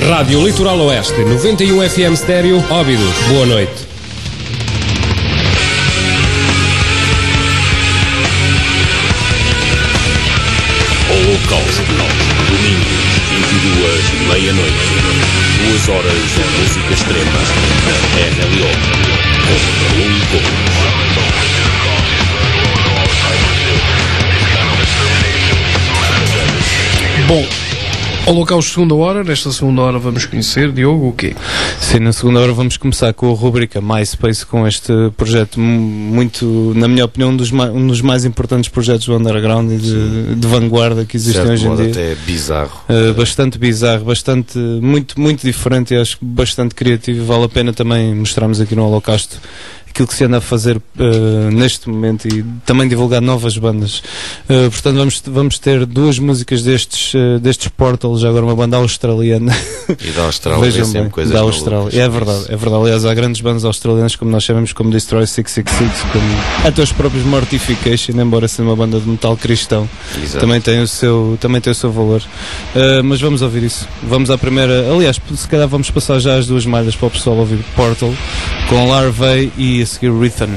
Rádio Litoral Oeste, 91 FM Estéreo, Óbidos. Boa noite. Holocausto, domingos, 22, meia-noite, 2 horas de música extrema, na RLO, com Raul Gomes. Bom, Holocausto segunda hora. Nesta segunda hora vamos conhecer, Diogo, o quê? Sim, na segunda hora vamos começar com a rubrica MySpace, com este projeto muito, na minha opinião, um dos mais importantes projetos do underground e de vanguarda que existem hoje em dia. Até bizarro. Bastante bizarro, muito diferente e acho bastante criativo. Vale a pena também mostrarmos aqui no Holocausto aquilo que se anda a fazer neste momento e também divulgar novas bandas. Portanto, vamos ter 2 músicas destes Portal, já agora uma banda australiana. E da Austrália, vejam sempre bem, coisas da Austrália. É verdade. Aliás, há grandes bandas australianas, como nós sabemos, como Destroy 666, como até os próprios Mortification, embora seja uma banda de metal cristão. Exato. Também tem o seu valor. Mas vamos ouvir isso. Vamos à primeira. Aliás, se calhar vamos passar já as 2 malhas para o pessoal ouvir Portal, com Larvae e a seguir Rhythm.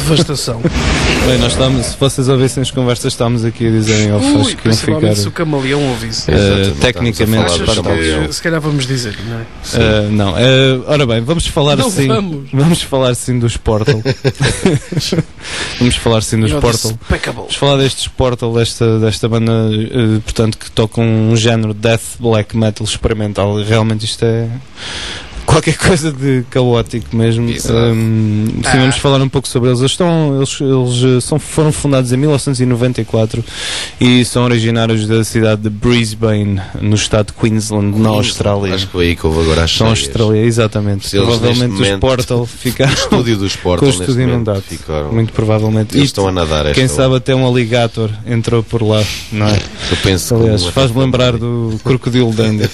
devastação. Bem, nós estamos, se vocês ouvissem as conversas, estamos aqui a dizerem ao Faz que iam principalmente se o ficar camaleão ouvisse. tecnicamente estamos a falar do camaleão. Se calhar vamos dizer, não é? não. Ora bem, vamos falar Não sim. vamos. Vamos falar sim dos Portal. Vamos falar sim dos Portal. Vamos falar destes Portal, desta banda, portanto, que tocam um género death black metal experimental. Realmente isto é qualquer coisa de caótico mesmo. Sim, vamos falar um pouco sobre eles. Foram fundados em 1994 e são originários da cidade de Brisbane, no estado de Queensland, na Austrália. Acho que foi aí que houve agora as São Austrália, exatamente. Se eles, provavelmente neste os momento, Portal ficaram O estúdio dos com Portal o estúdio inundado. ficaram. Muito provavelmente. Eles estão a nadar. Quem sabe até um alligator entrou por lá, não é? Eu penso Aliás, como faz-me lembrar do Crocodilo Dundee,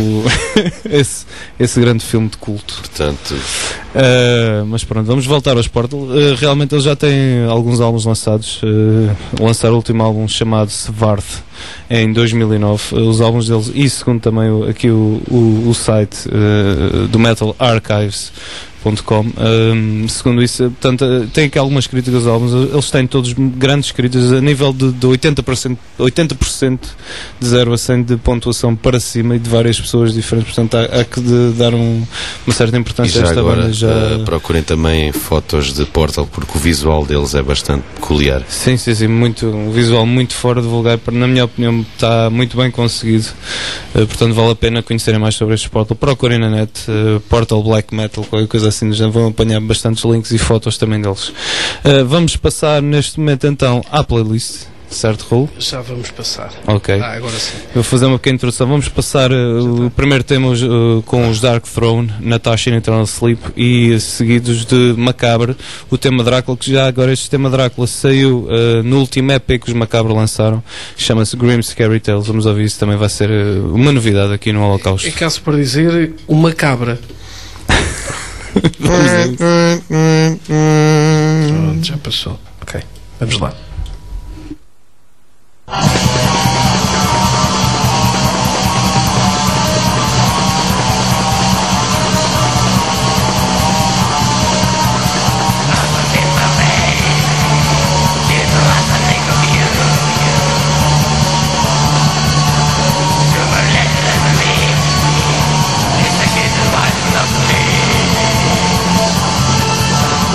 esse grande filme de culto. Portanto, Mas pronto, vamos voltar aos Portal. Realmente eles já têm alguns álbuns lançados. Lançaram o último álbum chamado Svarth em 2009. Os álbuns deles, e segundo também aqui o site do Metal Archives.com, segundo isso, portanto, tem aqui algumas críticas aos álbuns. Eles têm todos grandes críticas a nível de 80% de 0 a 100 de pontuação para cima, e de várias pessoas diferentes. Portanto, há que dar uma certa e importância já a esta agora banda. procurem também fotos de Portal, porque o visual deles é bastante peculiar. Sim, um visual muito fora de vulgar, na minha opinião está muito bem conseguido. Portanto, vale a pena conhecerem mais sobre estes Portal. Procurem na net Portal Black Metal, qualquer coisa assim, já vão apanhar bastantes links e fotos também deles. Vamos passar neste momento então à playlist, certo, Raul? Já vamos passar. Ok. Agora sim. Eu vou fazer uma pequena introdução. Vamos passar o primeiro tema com os Dark Throne, Natasha in Eternal Sleep, e seguidos de Macabre, o tema Drácula, que já agora este tema Drácula saiu no último EP que os Macabre lançaram, chama-se Grim Scary Tales. Vamos ouvir isso, também vai ser uma novidade aqui no Holocausto. É caso para dizer uma cabra. Vamos a isso. Pronto, já passou. Ok, vamos lá.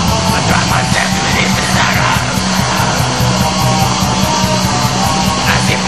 I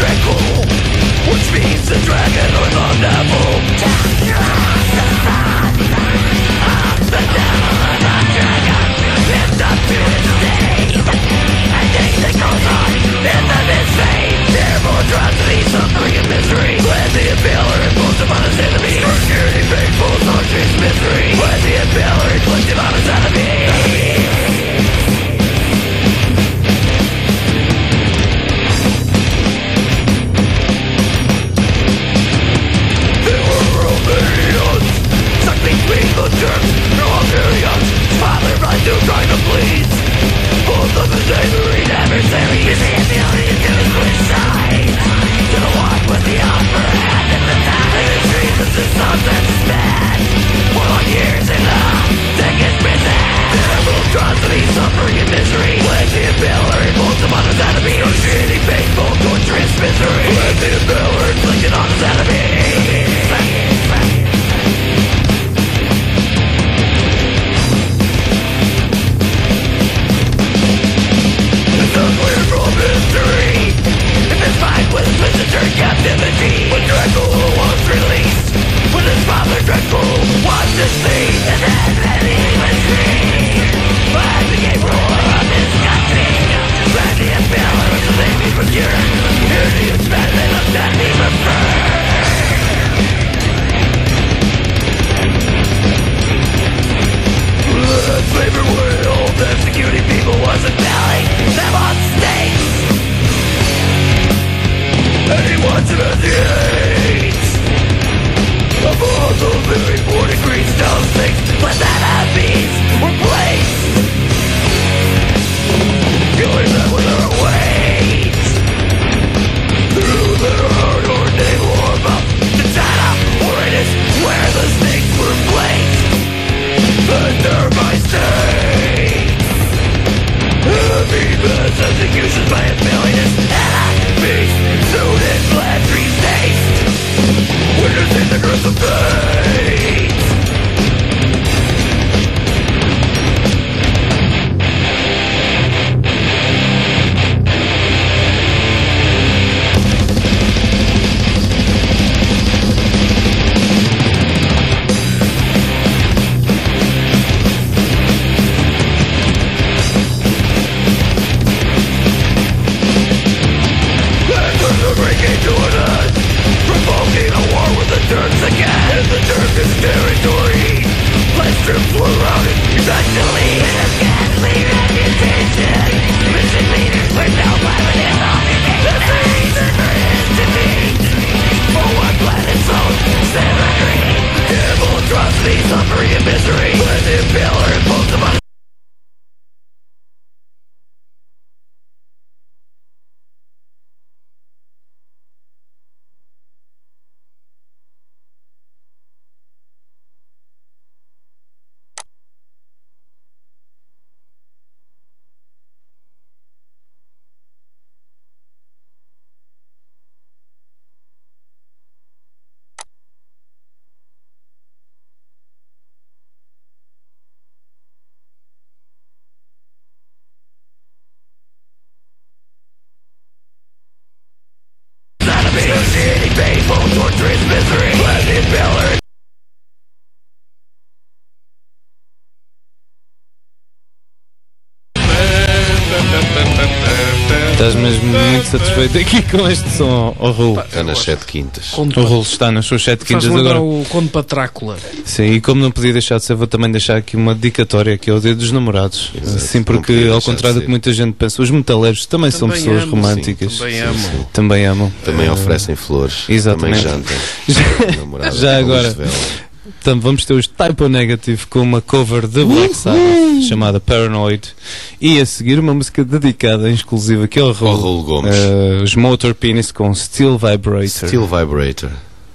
Estás mesmo muito satisfeito aqui com este som, oh Raul? Está nas 7 quintas. O Raul está nas suas 7 quintas agora. O Conde Patrácula. Sim, e como não podia deixar de ser, vou também deixar aqui uma dedicatória que é o Dia dos Namorados. Exato, Sim, porque ao contrário do que muita gente pensa, os metaleiros também são pessoas amam, românticas. sim, também amam. Sim. Também amam. Também oferecem flores. Exatamente. Também jantam. Já agora. Então vamos ter os Type O Negative com uma cover de Black Sabbath chamada Paranoid, e a seguir uma música dedicada em exclusiva aqui ao Raul Gomes. Os Motor Penis com Steel Vibrator. Steel Vibrator.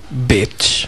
Bitch.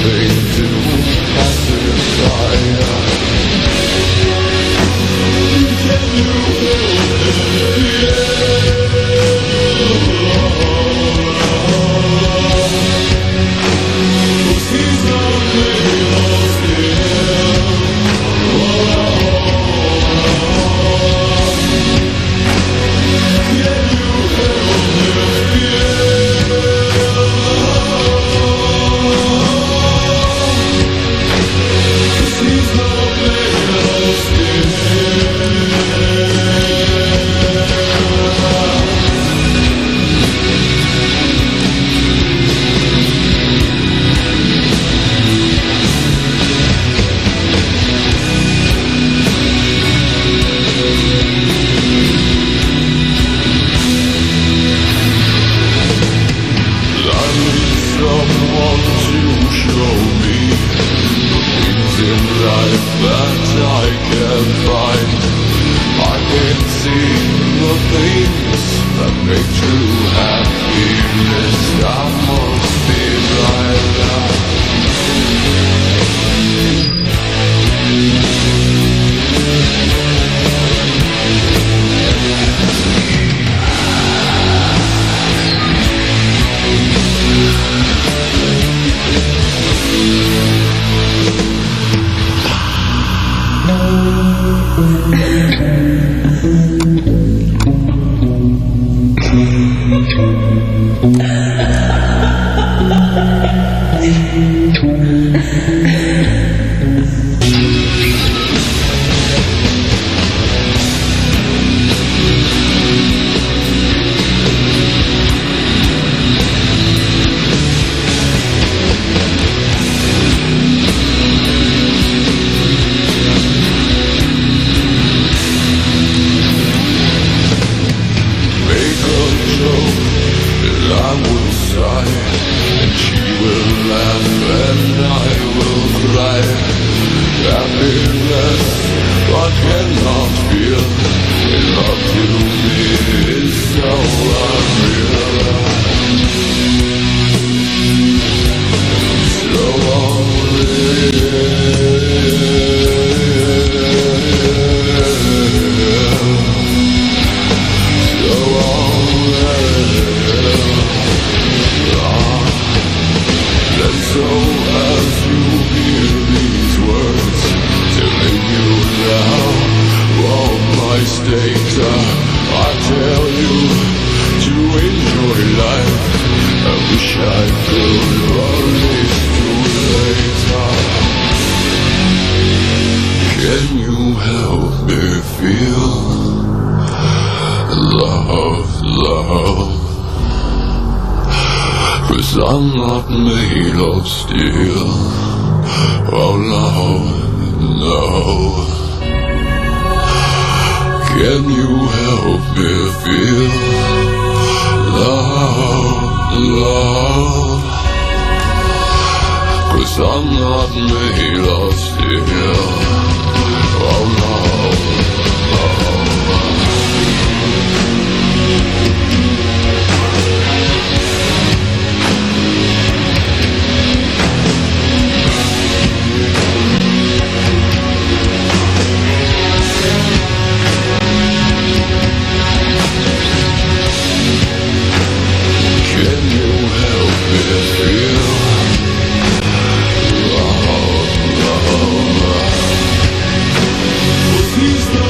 He's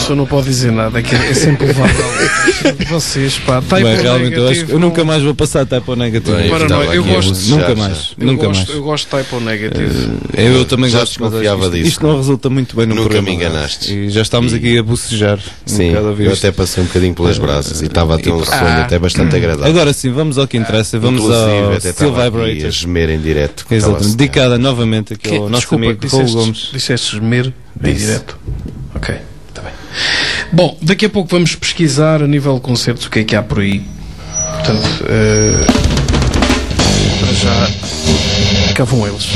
pessoa não pode dizer nada, que é sempre levável. Vocês, pá, typo realmente eu acho negativo. que eu nunca mais vou passar typo negativo. Bem, Paranoia, eu gosto. Nunca mais. Eu gosto de typo negativo. Eu também Já gosto, mas desconfiava acho que disso. isto não resulta muito bem no Nunca programa. me enganaste. E já estamos aqui a bocejar. Sim, bocado a ver eu isto. até passei um bocadinho pelas brasas e estava a ter um sonho até bastante agradável. Agora sim, vamos ao que interessa. Vamos Inclusive, ao até Steel estava aqui a Vibrator. gemer em direto. Exatamente. Dedicada novamente aqui ao nosso Desculpa, amigo Raul Gomes. disseste gemer em Disse. direto. Ok, está bem. Bom, daqui a pouco vamos pesquisar a nível de concertos o que é há por aí. Portanto, para já, cá vão eles.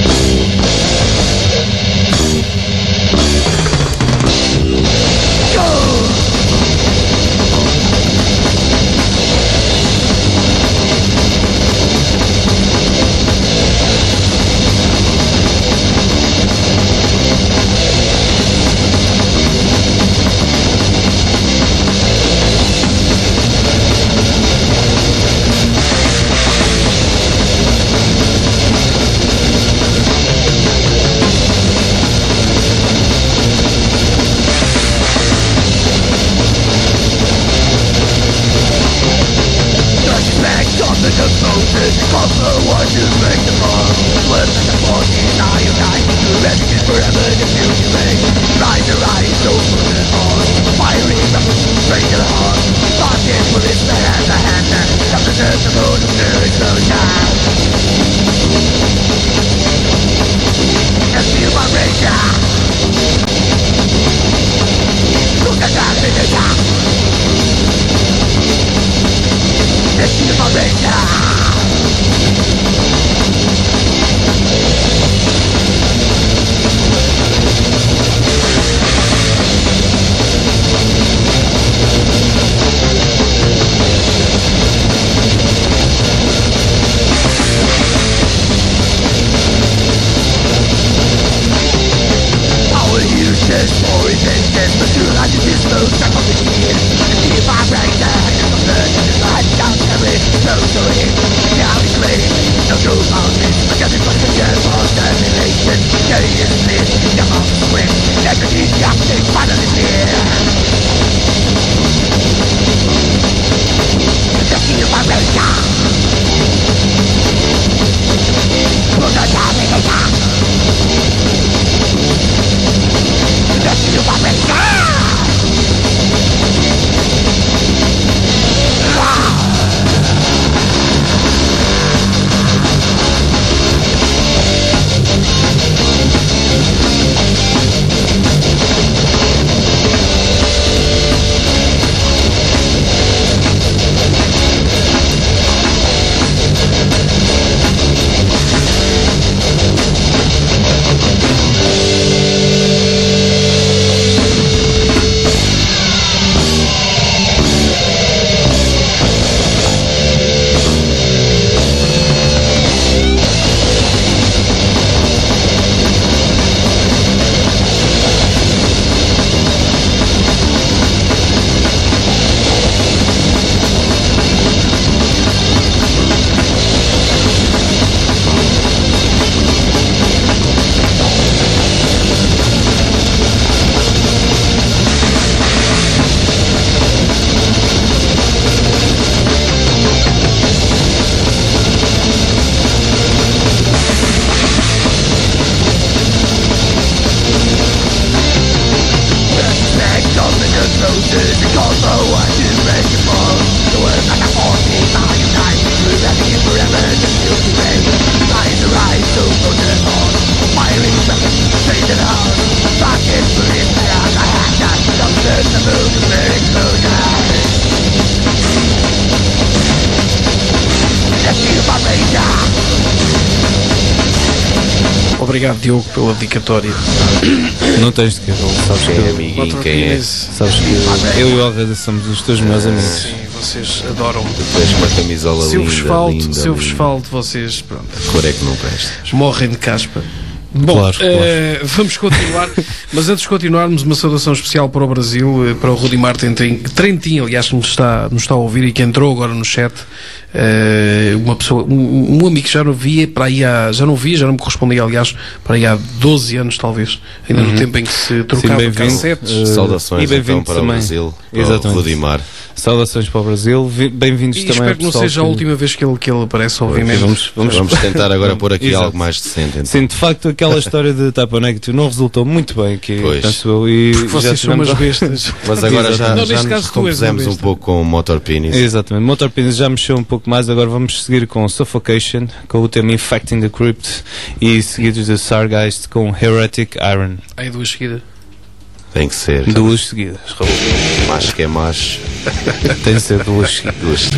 Obrigado, Diogo, pela dedicatória. Não tens de querer, sabes Quem é que amiguinho, quem é? sabes que eu e o Alreda somos os teus melhores amigos. Sim, vocês adoram-me. Tu és com a camisola Se eu vos linda, falto, linda, se eu vos linda. falto, vocês, pronto, Que cor é que não presta? morrem de caspa. Bom, Claro, claro. vamos continuar, mas antes de continuarmos, uma saudação especial para o Brasil, para o Rudimar Trentin, aliás, que nos está a ouvir e que entrou agora no chat. uma pessoa, um amigo que já não via para aí já não me correspondia, aliás, para aí há 12 anos talvez, ainda no tempo em que se trocava cassetes. Saudações então para também. o Brasil, Exatamente. para o Rudimar. Saudações para o Brasil, bem-vindos também. Espero que não seja a última vez que ele aparece, obviamente. Vamos tentar agora pôr aqui algo mais decente. Então. Sim, de facto, aquela história de Type O Negative não resultou muito bem, penso eu. E vocês são umas bestas. Mas agora já nos recompusemos um pouco com o Motor Penis. Exatamente, Motor Penis já mexeu um pouco mais, agora vamos seguir com Suffocation, com o tema Infecting the Crypt, e seguidos de Sargeist com Heretic Iron. Aí duas seguidas. Tem que ser. Duas seguidas, Raul. Macho que é macho. Tem que ser duas seguidas.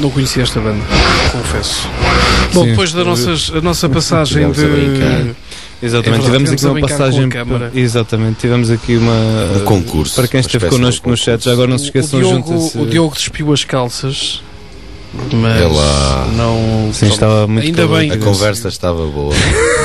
Não conhecia esta banda, confesso. Bom, depois da nossa passagem de... Exatamente, tivemos aqui uma passagem. Exatamente, tivemos aqui um concurso. Para quem esteve connosco no chat, já agora não se esqueçam, juntas-se. O Diogo despiu as calças, mas não. Sim, estava muito ainda bem. A conversa estava boa,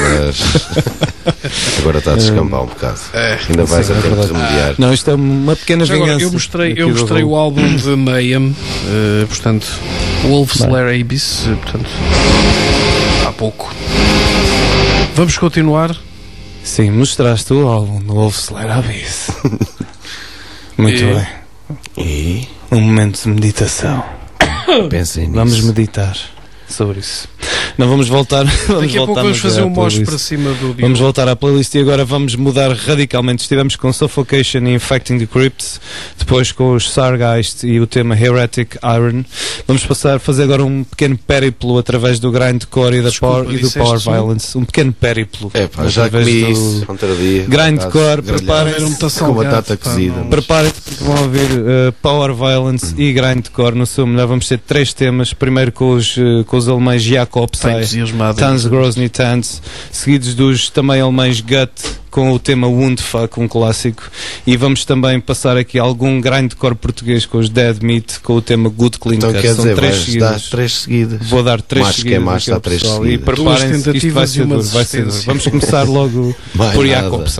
mas agora está a descambar um bocado. Ainda vais a tempo de remediar. Não, isto é uma pequena vingança. Eu mostrei o álbum de Mayhem, portanto, Wolves Lair Abyss, portanto, há pouco. Vamos continuar? Sim, mostraste o álbum do Wolves Lair Abyss. Muito bem. E? Um momento de meditação. Pensem nisso. Vamos meditar sobre isso. Não, vamos voltar. Daqui a pouco vamos fazer um mosh para cima do Diogo. Vamos voltar à playlist e agora vamos mudar radicalmente. Estivemos com Suffocation e Infecting the Crypts, depois com os Sargeist e o tema Heretic Iron. Vamos passar a fazer agora um pequeno périplo através do grindcore e, do Power Violence. Um pequeno périplo. Já comi isso outro dia. Grindcore, preparem-se com batata cozida. Preparem-se porque vão ouvir Power Violence e Grindcore no seu melhor. Vamos ter 3 temas. Primeiro com os alemães Jakobs, Tanz Grozny Tanz, seguidos dos também alemães Gut com o tema Wundfuck, um clássico, e vamos também passar aqui algum grindcore português com os Dead Meat com o tema Good Clean Cut. Quer dizer, São 3 seguidas. Vou dar 3 seguidas. Que é mais, está 3 seguidas. E preparem-se, isto vai ser duro, vai ser duro. Vamos começar logo por Jakobs.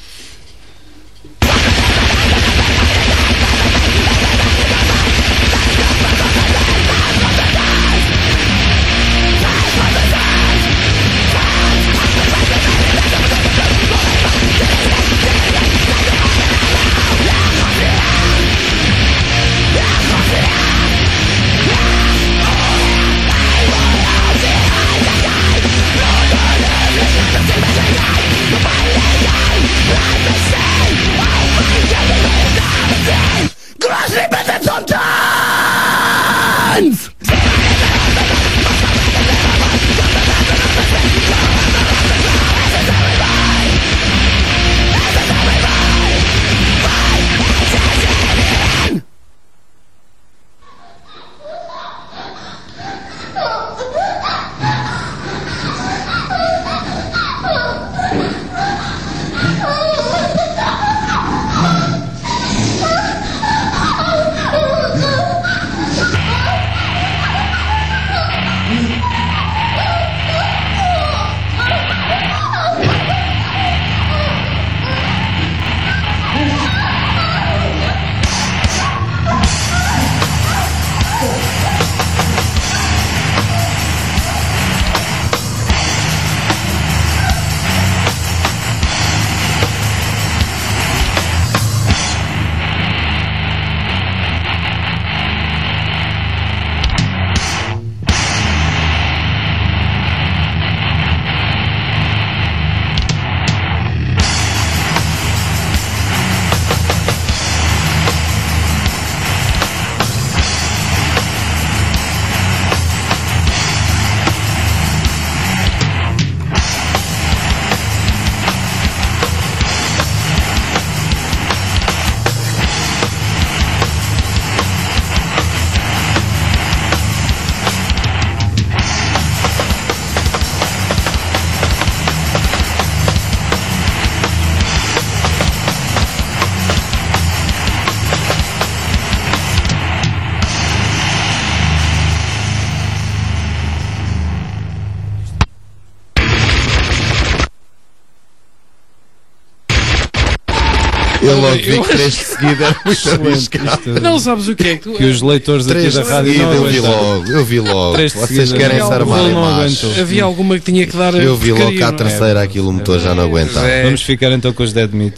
Eu logo vi que 3 de seguida era muito arriscado. Não sabes o que é que os leitores aqui da rádio não eu vi logo. Vocês querem se armar em macho. Havia alguma que tinha que dar. Eu vi logo que à terceira aquilo o motor já não aguentava. Vamos ficar então com os Dead Meat.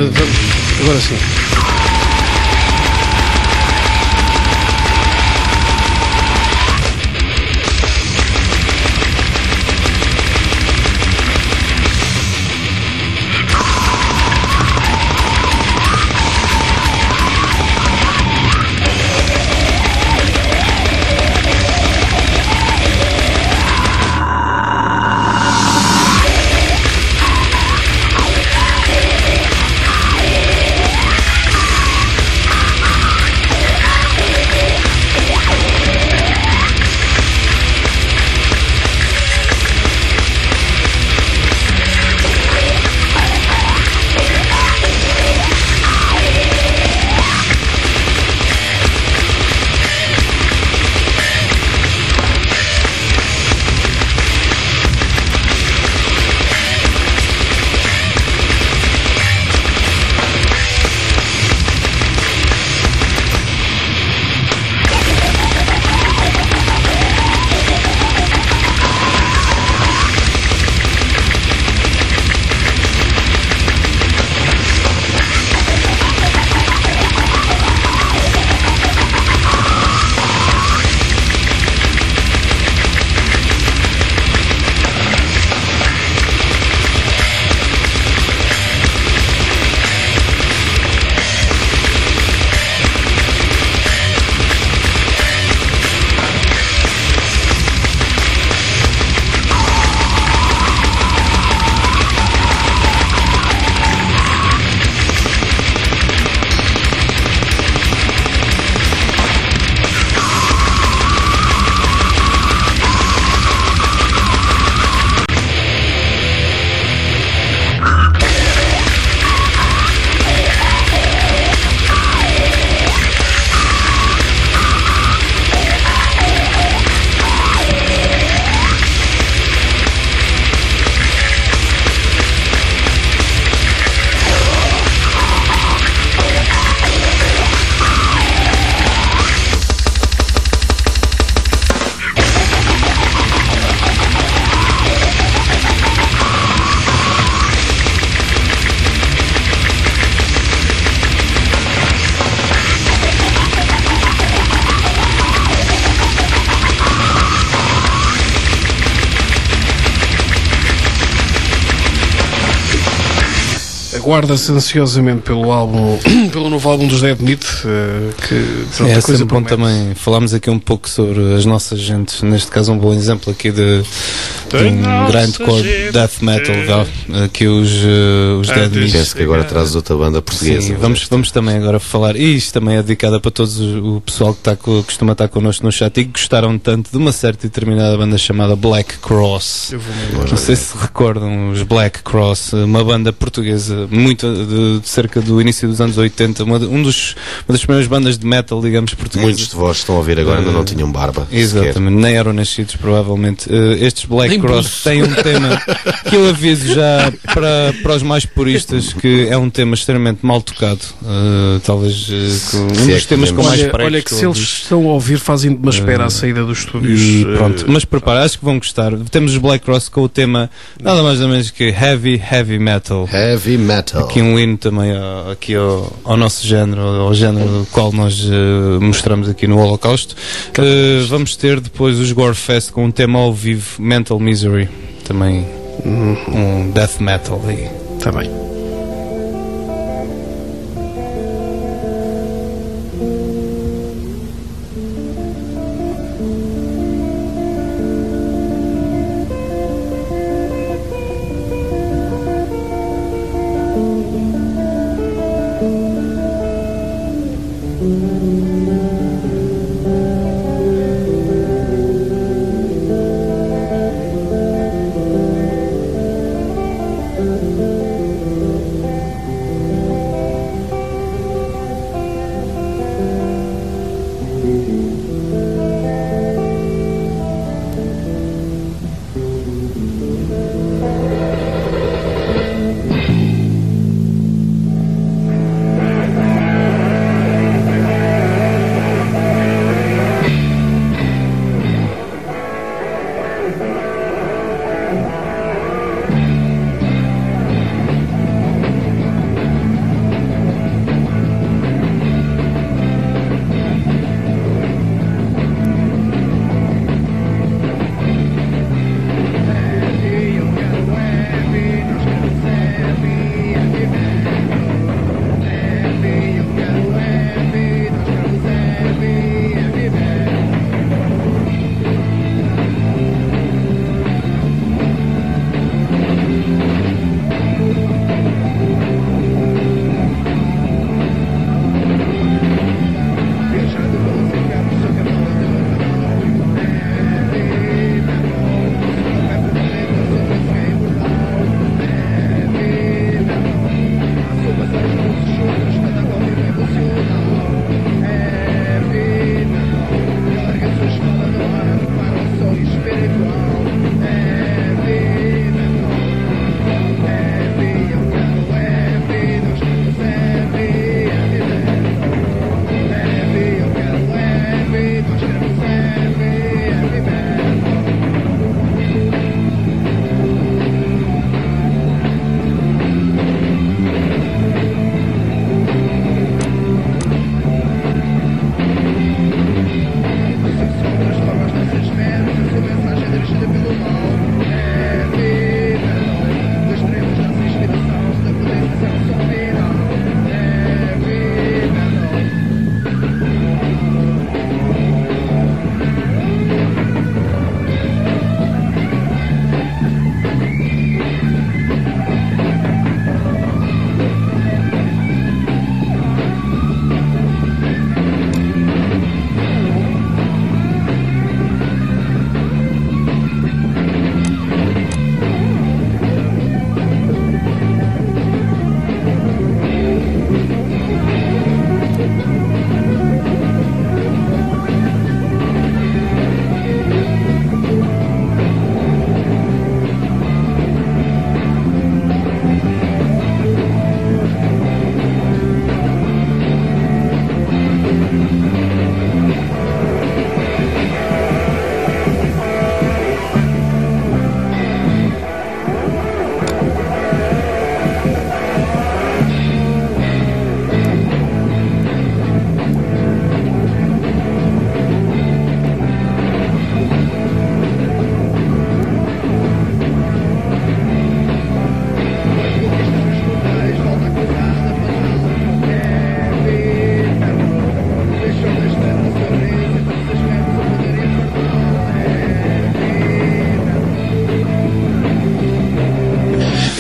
Agora sim. aguarda-se ansiosamente pelo álbum, pelo novo álbum dos Dead Meat, que pronto, É a coisa sempre bom promete. também. Falámos aqui um pouco sobre as nossas gentes, neste caso um bom exemplo aqui de um grindcore death metal, aqui os Dead Meat. Penso que agora trazes outra banda portuguesa. Sim, vamos também agora falar, e isto também é dedicado para todos o pessoal que costuma estar connosco no chat e que gostaram tanto de uma certa e determinada banda chamada Black Cross. Eu vou Não sei se recordam os Black Cross, uma banda portuguesa muito de cerca do início dos anos 80, uma das primeiras bandas de metal, digamos, portuguesas. Muitos de vós estão a ouvir agora ainda não tinham barba. Exatamente, nem eram nascidos provavelmente. Estes Black Nem Cross pulso. têm um tema que eu aviso já para os mais puristas que é um tema extremamente mal tocado. Talvez um Se é dos que temas com podemos- mais Olha, pregos olha que se eu eles ouvi. estão a ouvir, fazem de uma espera à saída dos estúdios. E pronto, mas prepara, acho que vão gostar. Temos os Black Cross com o tema nada mais ou menos que Heavy Metal. Heavy metal. Aqui um hino também ao nosso género, ao género do qual nós mostramos aqui no Holocausto. Vamos ter depois os Gorefest com um tema ao vivo, Mental Misery, também um death metal aí. Está bem.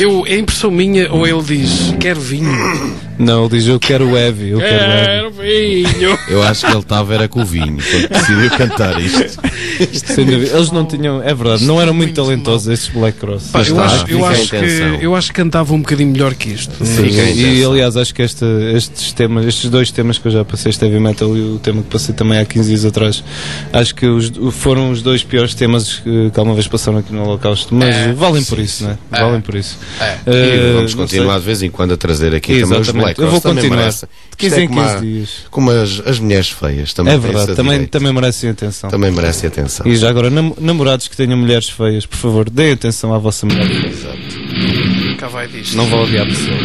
É impressão minha ou ele diz quero vinho? Não, ele diz eu quero heavy, eu quero heavy. Vinho. Eu acho que ele estava era com o vinho quando decidiu cantar isto. Sem dúvida. Eles não tinham, é verdade, não eram muito talentosos estes Black Cross. Pá, Fica eu acho que cantava um bocadinho melhor que isto. E aliás, acho que estes dois temas que eu já passei, este heavy metal e o tema que passei também há 15 dias atrás, acho que foram os dois piores temas que alguma vez passaram aqui no Holocausto, mas valem por isso, não é? Valem por isso. E vamos continuar de vez em quando a trazer aqui também os Black Cross. Eu vou continuar. Merece. De 15 em 15 dias. Como as mulheres feias também. É verdade, também merecem atenção. Também merecem atenção. E já agora, namorados que tenham mulheres feias, por favor, deem atenção à vossa mulher. Exato. Cá vai disto. Não vão odiar a pessoa.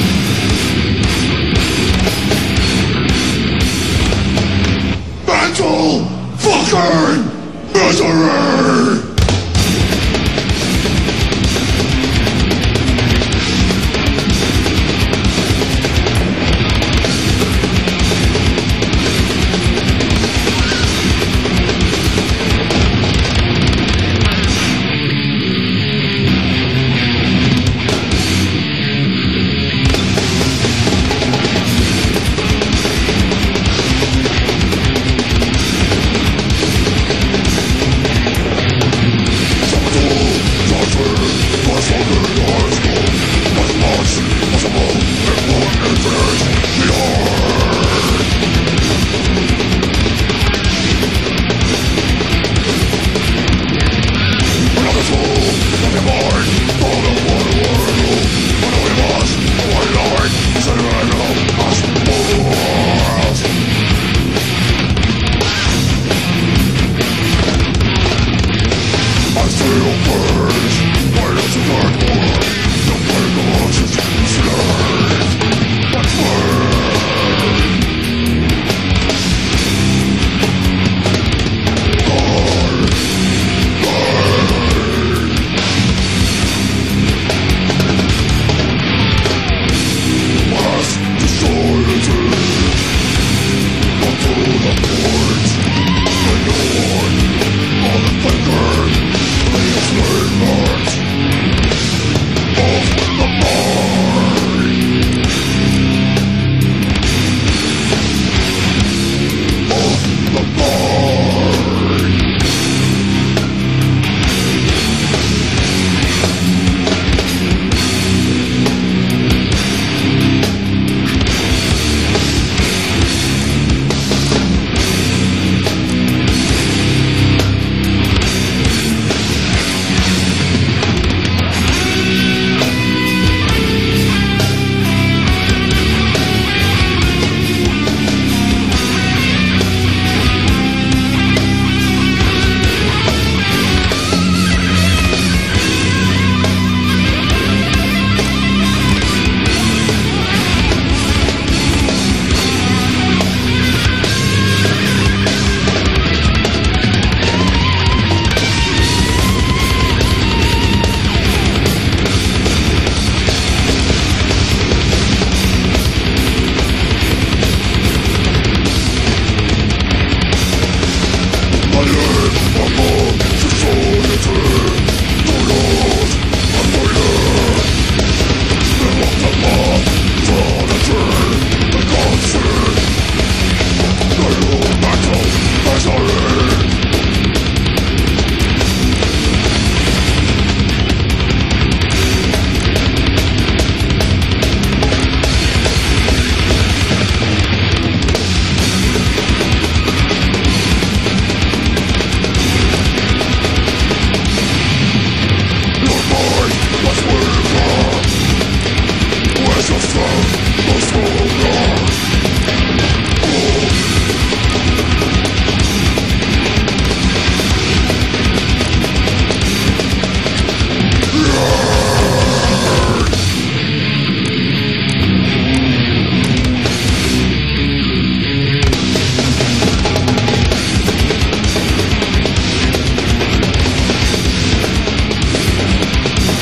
Mental fucking misery!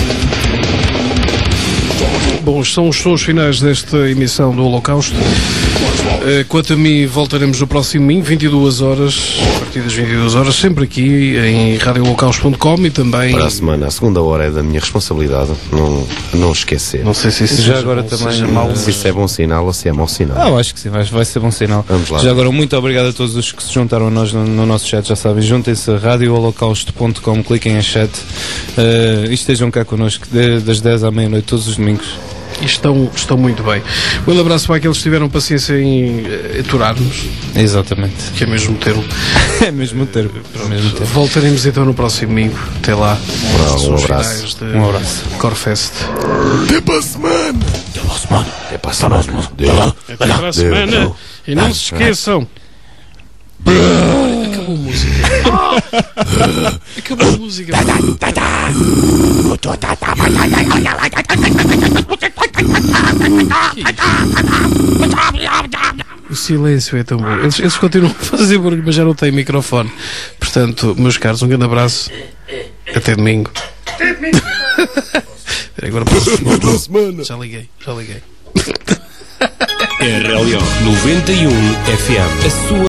Bom, são os sons finais desta emissão do Holocausto. Quanto a mim, voltaremos no próximo domingo, 22 horas, a partir das 22 horas, sempre aqui em radiolocais.com e também... Para a semana, a segunda hora é da minha responsabilidade, não esquecer. Não sei se isso Já agora também seja mau. Se isso é bom sinal ou se é mau sinal. Eu acho que sim, vai ser bom sinal. Vamos lá. Já agora, muito obrigado a todos os que se juntaram a nós no nosso chat, já sabem, juntem-se a radioholocausto.com, cliquem em chat e estejam cá connosco das 10 à meia-noite, todos os domingos. E estão muito bem. Um abraço para aqueles que tiveram paciência em aturar-nos, Exatamente. que é mesmo termo. É mesmo o termo. Voltaremos então no próximo domingo. Até lá. Um abraço. Um abraço. Corfest. Até para a semana. É para a semana. Até para a semana. E não se esqueçam. Acabou a música. Acabou a música. O silêncio é tão bom. Eles continuam a fazer barulho, mas já não têm microfone. Portanto, meus caros, um grande abraço. Até domingo. Agora Já liguei. RLO 91 FM. A sua